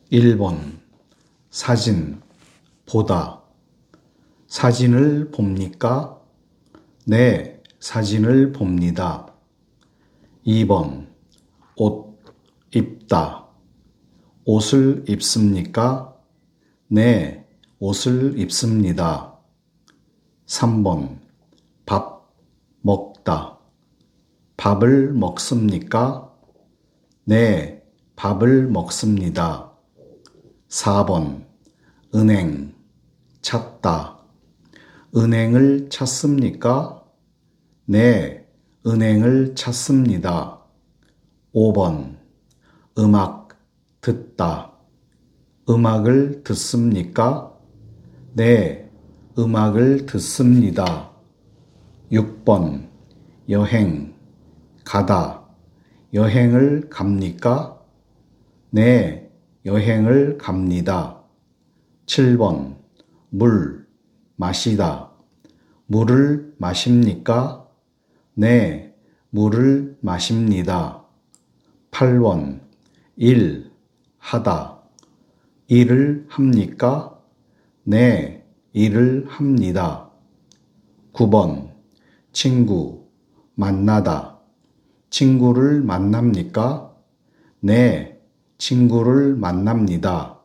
1번 사진, 보다. 사진을 봅니까? 네, 사진을 봅니다. 2번 옷, 입다. 옷을 입습니까? 네, 옷을 입습니다. 3번 밥, 먹다. 밥을 먹습니까? 네, 밥을 먹습니다. 4번 은행, 찾다. 은행을 찾습니까? 네, 은행을 찾습니다. 5번 음악, 듣다. 음악을 듣습니까? 네, 음악을 듣습니다. 6번 여행, 가다. 여행을 갑니까? 네, 여행을 갑니다. 7번 물, 마시다. 물을 마십니까? 네, 물을 마십니다. 8번 일, 하다. 일을 합니까? 네, 일을 합니다. 9번 친구, 만나다. 친구를 만납니까? 네, 친구를 만납니다.